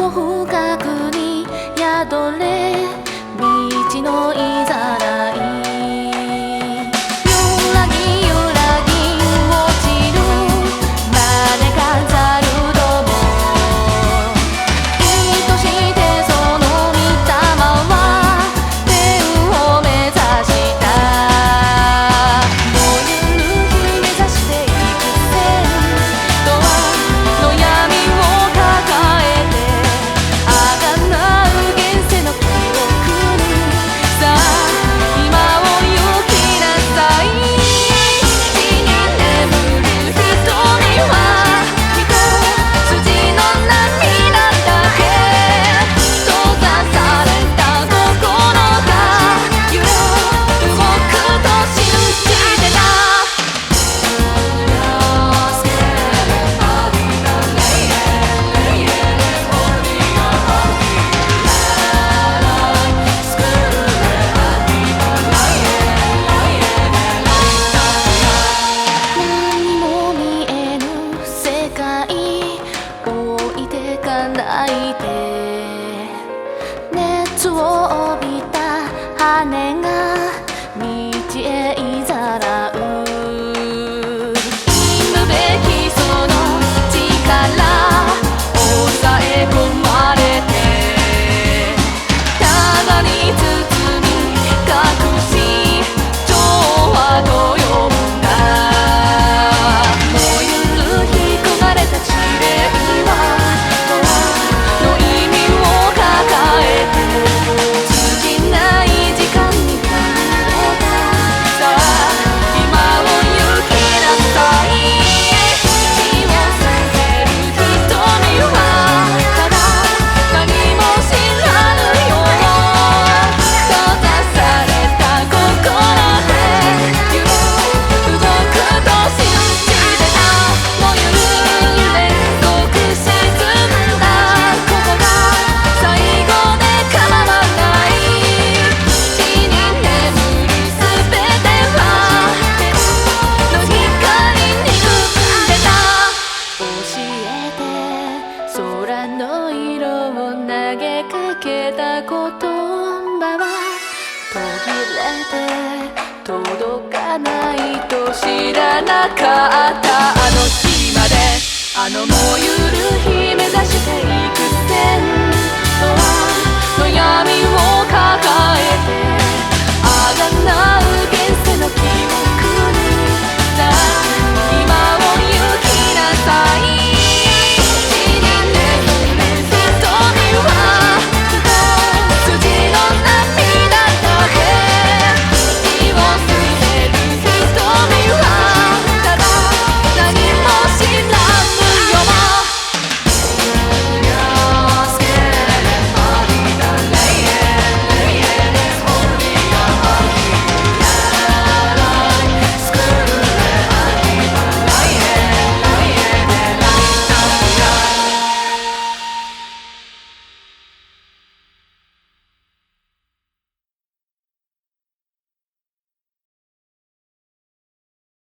こ深くに宿れ道のいざない揺らぎ揺らぎ落ちるまで飾るども愛してその御霊は天を目指した燃ゆる火目指していく線とはの闇を抱えて儚う現世の記憶にさあ今を行きなさい地に眠る瞳は一筋の涙だけ閉ざされた心が揺れ動くと信じてた何も見えぬ世界置いてかないで熱を帯びた羽が道へいざらう生むべきその力抑え込まれて束に包み隠し調和と呼ぶんだ燃ゆるひ焦がれた地霊はの意味を抱えて尽きない時間に触れたさあ今を行きなさい血を吸ってる瞳はただ何も知らぬよ閉ざされた心で揺れ動くと信じてた燃ゆる連続沈んだここが最後で構わない地に眠るすべては天の光に滲んでた教えて空の色を投げかけた言葉は途切れて届かないと知らなかったあの日まであの燃ゆる火目指していく線とはの闇